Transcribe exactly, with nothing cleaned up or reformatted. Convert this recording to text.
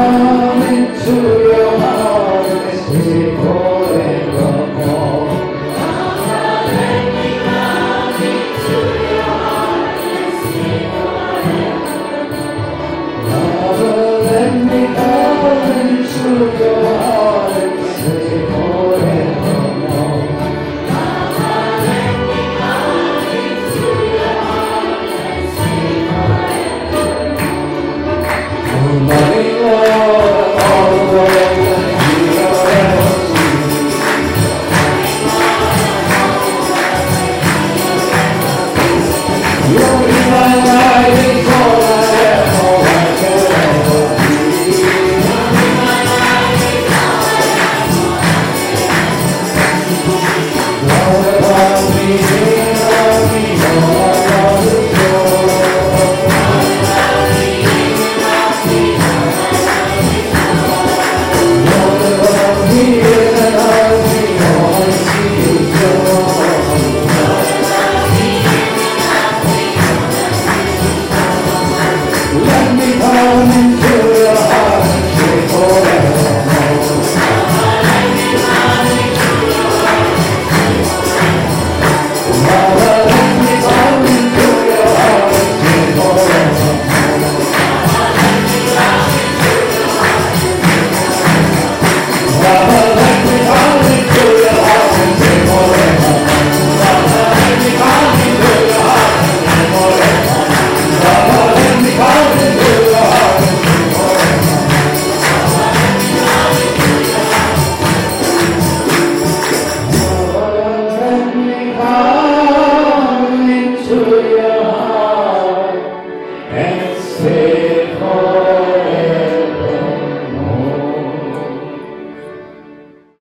come into your heart and speak forevermore. Let me come into your heart and speak forevermore. Father, let me come into your heart and speak forevermore. Father, let me come into your heart and speak forevermore. Oh, loving Lord, all the world and hear our You'll be my light.